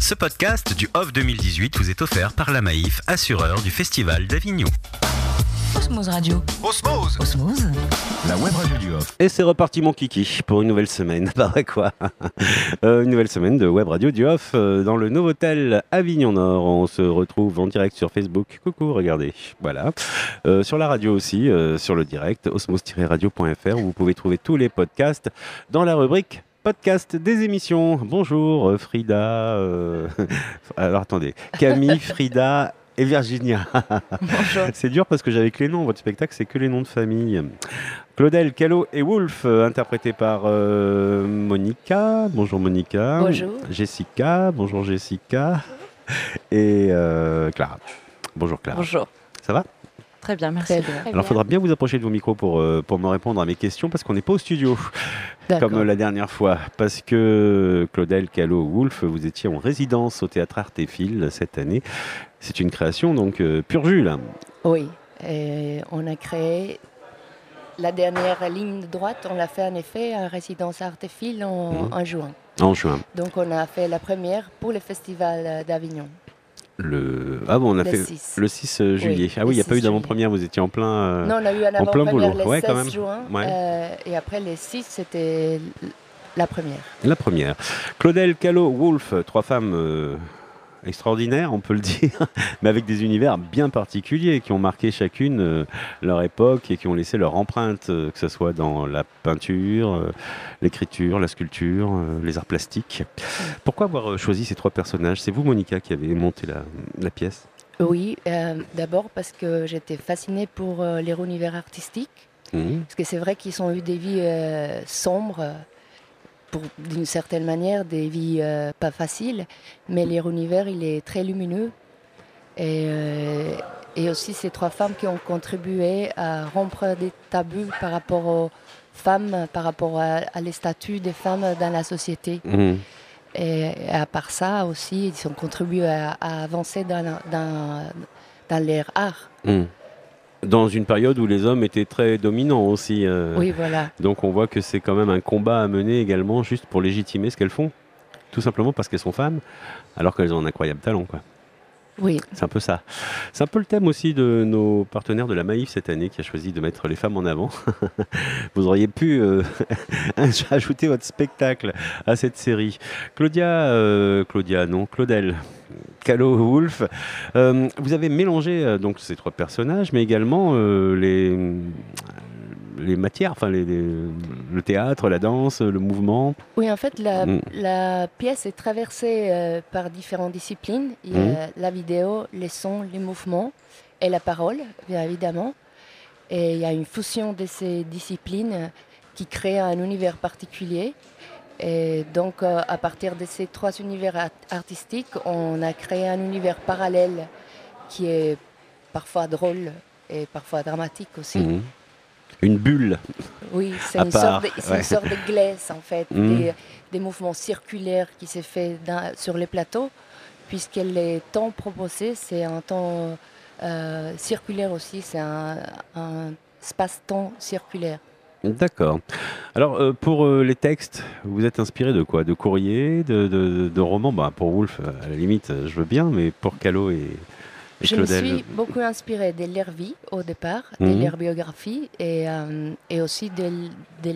Ce podcast du Off 2018 vous est offert par la Maïf, assureur du Festival d'Avignon. Osmose Radio. Osmose. Osmose. La web radio du Off. Et c'est reparti mon kiki pour une nouvelle semaine, paraît quoi. Une nouvelle semaine de web radio du Off dans le Novotel Avignon Nord. On se retrouve en direct sur Facebook. Coucou, regardez, voilà. Sur la radio aussi, sur le direct, osmose-radio.fr où vous pouvez trouver tous les podcasts dans la rubrique podcast des émissions. Bonjour Frida. Alors attendez, Camille, Frida et Virginia. Bonjour. C'est dur parce que j'avais que les noms. Votre spectacle, c'est que les noms de famille. Claudel, Calo et Wolf, interprétés par Monica. Bonjour Monica. Bonjour. Jessica. Bonjour Jessica. Et Clara. Bonjour Clara. Bonjour. Ça va ? Très bien, merci. Très bien. Alors, il faudra bien vous approcher de vos micros pour me répondre à mes questions parce qu'on n'est pas au studio, comme la dernière fois. Parce que Claudel, Calo, Wolf, vous étiez en résidence au Théâtre Artéphile cette année. C'est une création, donc, pur jus, là. Oui, et on a créé la dernière ligne de droite, on l'a fait en effet en résidence Artéphile en juin. En juin. Donc, on a fait la première pour le Festival d'Avignon. Ah bon, on a fait 6. le 6 juillet. Oui, ah oui, il n'y a pas eu juillet. d'avant-première, vous étiez en plein. Non, on a eu un en plein avant-première boulot. le Ouais, 16 quand même. juin, Ouais. et après les 6, c'était la première. La première. Claudel, Calo, Wolf, trois femmes extraordinaires, on peut le dire, mais avec des univers bien particuliers qui ont marqué chacune leur époque et qui ont laissé leur empreinte, que ce soit dans la peinture, l'écriture, la sculpture, les arts plastiques. Pourquoi avoir choisi ces trois personnages ? C'est vous, Monica, qui avez monté la pièce ? Oui, d'abord parce que j'étais fascinée pour leur univers artistique, parce que c'est vrai qu'ils ont eu des vies sombres, d'une certaine manière, des vies pas faciles, mais leur univers, il est très lumineux. Et aussi ces trois femmes qui ont contribué à rompre des tabous par rapport aux femmes, par rapport à les statuts des femmes dans la société. Et à part ça aussi, ils ont contribué à avancer dans leur art. Dans une période où les hommes étaient très dominants aussi. Oui, voilà. Donc on voit que c'est quand même un combat à mener également juste pour légitimer ce qu'elles font. Tout simplement parce qu'elles sont femmes, alors qu'elles ont un incroyable talent, quoi. Oui. C'est un peu ça. C'est un peu le thème aussi de nos partenaires de la Maïf cette année qui a choisi de mettre les femmes en avant. Vous auriez pu ajouter votre spectacle à cette série. Claudel, Calo, Wolf, vous avez mélangé donc ces trois personnages, mais également les matières, enfin le théâtre, la danse, le mouvement. Oui, en fait, la pièce est traversée par différentes disciplines. Il y a la vidéo, les sons, les mouvements et la parole, bien évidemment. Et il y a une fusion de ces disciplines qui crée un univers particulier. Et donc, à partir de ces trois univers artistiques, on a créé un univers parallèle qui est parfois drôle et parfois dramatique aussi. Une bulle. Oui, c'est une sorte de glace en fait, des mouvements circulaires qui se fait sur les plateaux, puisque les temps proposés, c'est un temps circulaire aussi, c'est un espace-temps circulaire. D'accord. Alors, pour les textes, vous êtes inspiré de quoi ? De courriers, de romans ? Pour Wolf, à la limite, je veux bien, mais pour Calo et Je me Claudel... suis beaucoup inspirée de leur vie au départ, de leur biographie et aussi de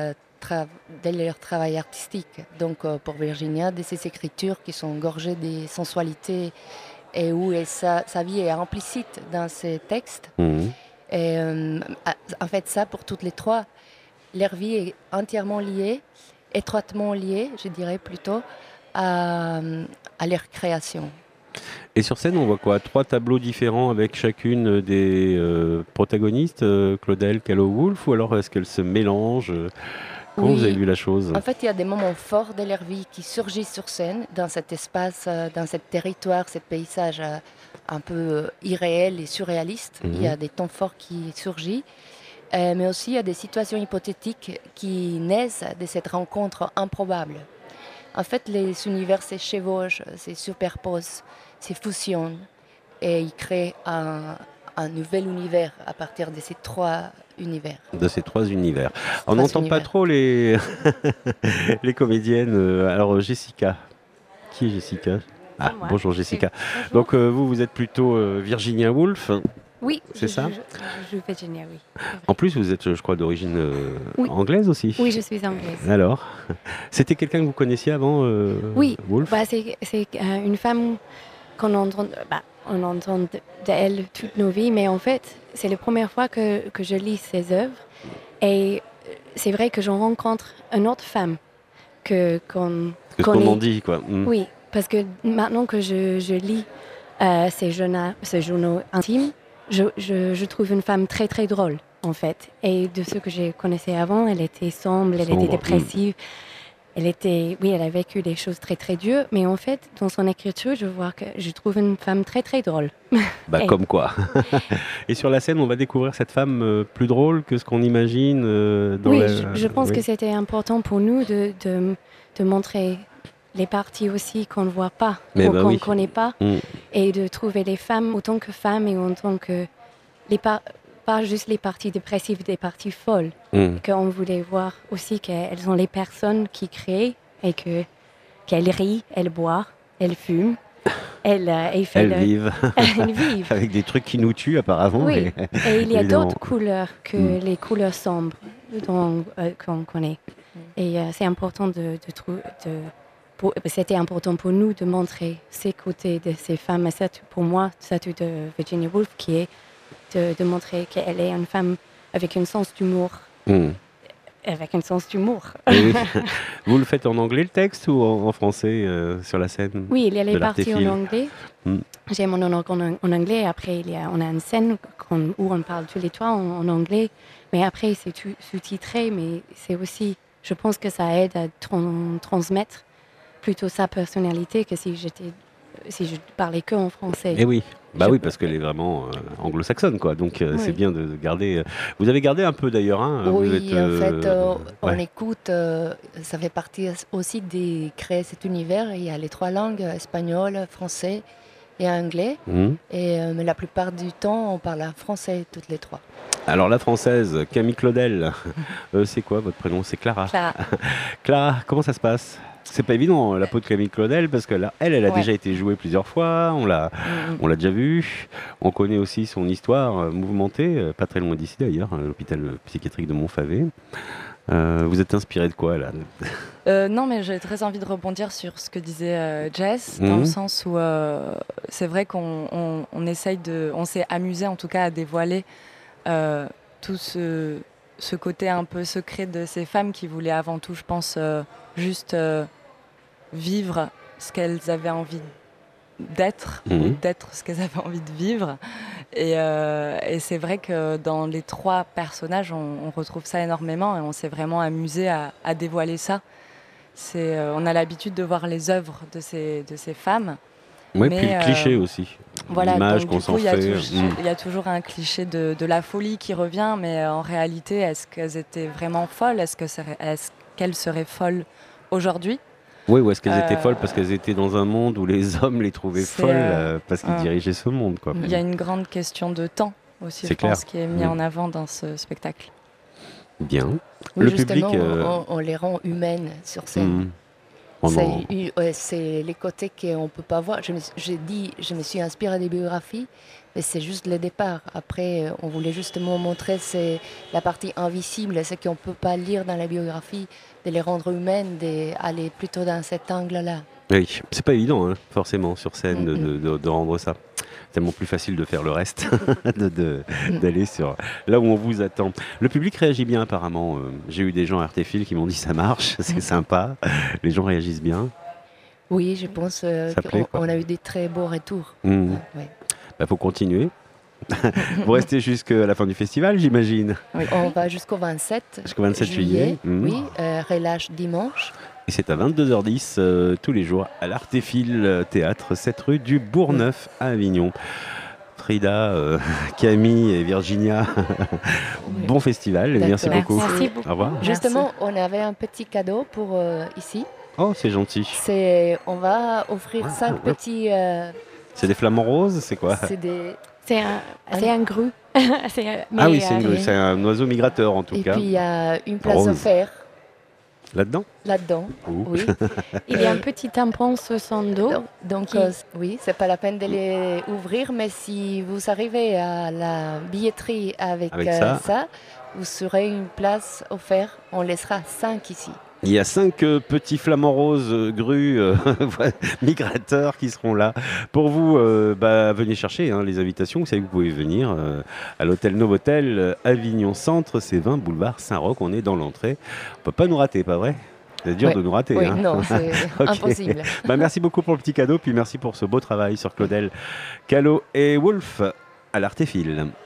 leur travail artistique. Donc, pour Virginia, de ses écritures qui sont gorgées de sensualité et où sa vie est implicite dans ses textes. Et, en fait, ça, pour toutes les trois, leur vie est entièrement liée, étroitement liée, je dirais plutôt, à leur création. Et sur scène, on voit quoi ? Trois tableaux différents avec chacune des protagonistes, Claudel, Calo, Wolf, ou alors est-ce qu'elles se mélangent ? Comment vous avez vu la chose ? En fait, il y a des moments forts de leur vie qui surgissent sur scène, dans cet espace, dans ce territoire, ce paysage un peu irréel et surréaliste. Il y a des temps forts qui surgissent. Mais aussi, il y a des situations hypothétiques qui naissent de cette rencontre improbable. En fait, les univers se chevauchent, se superposent, se fusionnent et ils créent un nouvel univers à partir de ces trois univers. De ces trois univers. On n'entend pas trop les, les comédiennes. Alors, Jessica, Qui est Jessica? Ah, Moi. bonjour Jessica. Bonjour. Donc vous êtes plutôt Virginia Woolf. Oui, c'est ça je joue Virginia, oui. En plus, vous êtes, je crois, d'origine Oui. anglaise aussi. Oui, je suis anglaise. Alors, c'était quelqu'un que vous connaissiez avant, Oui, Woolf? c'est une femme qu'on entend, on entend d'elle toutes nos vies, mais en fait, c'est la première fois que je lis ses œuvres. Et c'est vrai que j'en rencontre une autre femme qu'on C'est ce qu'on en dit, quoi. Oui, parce que maintenant que je lis ces journaux intimes, je trouve une femme très très drôle en fait. Et de ce que je connaissais avant, elle était sombre, elle était dépressive. Elle a vécu des choses très très dures, mais en fait, dans son écriture, je trouve une femme très très drôle. Comme quoi. Et sur la scène, on va découvrir cette femme plus drôle que ce qu'on imagine. Je pense que c'était important pour nous de montrer les parties aussi qu'on ne voit pas, ou qu'on ne connaît pas, et de trouver les femmes autant que femmes et en tant que pas juste les parties dépressives, des parties folles. Qu'on voulait voir aussi qu'elles sont les personnes qui créent et qu'elles rient, elles boivent, elles fument, elles vivent. Elles vivent. Avec des trucs qui nous tuent apparemment. Oui, et il y a d'autres couleurs que les couleurs sombres qu'on connaît. Et c'est important c'était important pour nous de montrer ces côtés de ces femmes. Et ça, pour moi, ça de Virginia Woolf, qui est de montrer qu'elle est une femme avec un sens d'humour. Avec un sens d'humour. Oui. Vous le faites en anglais le texte ou en français sur la scène? Oui, il y a les parties en anglais. J'ai mon monologue en anglais. Après, on a une scène où on parle tous les trois en anglais. Mais après, c'est sous-titré. Mais c'est aussi, je pense que ça aide à transmettre plutôt sa personnalité que si je parlais que en français. Et oui. Oui, parce qu'elle est vraiment anglo-saxonne, quoi. Donc c'est bien de garder. Vous avez gardé un peu d'ailleurs, hein. Oui, vous êtes, en fait, on écoute. Ça fait partie aussi de créer cet univers. Il y a les trois langues, espagnol, français et anglais. Mais la plupart du temps, on parle français toutes les trois. Alors la française, Camille Claudel, c'est quoi votre prénom? C'est Clara. Clara, comment ça se passe? C'est pas évident la peau de Camille Claudel parce que là, elle a déjà été jouée plusieurs fois, on l'a déjà vue. On connaît aussi son histoire mouvementée, pas très loin d'ici d'ailleurs, à l'hôpital psychiatrique de Montfavet. Vous êtes inspiré de quoi là? Non, mais j'ai très envie de rebondir sur ce que disait Jess, dans le sens où c'est vrai qu'on s'est amusé en tout cas à dévoiler tout ce côté un peu secret de ces femmes qui voulaient avant tout, je pense, juste vivre ce qu'elles avaient envie d'être ou d'être ce qu'elles avaient envie de vivre. Et c'est vrai que dans les trois personnages, on retrouve ça énormément et on s'est vraiment amusé à dévoiler ça. On a l'habitude de voir les œuvres de ces femmes. Oui, puis le cliché aussi. Voilà, l'image donc qu'on s'en il fait. y a toujours un cliché de la folie qui revient, mais en réalité, est-ce qu'elles étaient vraiment folles? Est-ce qu'elles seraient folles aujourd'hui? Oui, ou est-ce qu'elles étaient folles parce qu'elles étaient dans un monde où les hommes les trouvaient folles parce qu'ils dirigeaient ce monde, quoi. Il y a une grande question de temps aussi, je pense, qui est mise en avant dans ce spectacle. Bien. Oui, le justement, public, on les rend humaines sur scène. C'est les côtés qu'on ne peut pas voir. Je me suis inspirée des biographies, mais c'est juste le départ. Après, on voulait justement montrer la partie invisible, ce qu'on ne peut pas lire dans la biographie, de les rendre humaines, d'aller plutôt dans cet angle-là. Oui, c'est pas évident, hein, forcément, sur scène, de rendre ça. Tellement plus facile de faire le reste, d'aller sur là où on vous attend. Le public réagit bien apparemment. J'ai eu des gens à RTFil qui m'ont dit ça marche, c'est sympa. Les gens réagissent bien. Oui, je pense qu'on a eu des très beaux retours. Faut continuer. Vous restez jusqu'à la fin du festival, j'imagine. Oui. On va jusqu'au 27, jusqu'au 27 juillet. Oui, relâche dimanche. Et c'est à 22h10 tous les jours à l'Artéphile Théâtre, 7 rue du Bourgneuf à Avignon. Frida, Camille et Virginia, bon festival et merci beaucoup. Merci beaucoup. Au revoir. Justement, on avait un petit cadeau pour ici. Oh, c'est gentil. On va offrir 5 petits... C'est des flamants roses, c'est quoi? C'est un grue. Oui, c'est un oiseau migrateur en tout cas. Et puis il y a une place offerte. Là-dedans ? Là-dedans, oui. Il y a un petit tampon sur son dos. Donc, oui, c'est pas la peine de les ouvrir, mais si vous arrivez à la billetterie avec ça, vous aurez une place offerte. On laissera 5 ici. Il y a 5 petits flamants roses grues migrateurs qui seront là. Pour vous, venez chercher les invitations. Vous savez que vous pouvez venir à l'hôtel Novotel Avignon Centre, c'est 20 boulevard Saint-Roch. On est dans l'entrée. On ne peut pas nous rater, pas vrai ? C'est dur de nous rater. Oui, non, c'est impossible. Merci beaucoup pour le petit cadeau, puis merci pour ce beau travail sur Claudel, Callot et Wolf à l'Artéphile.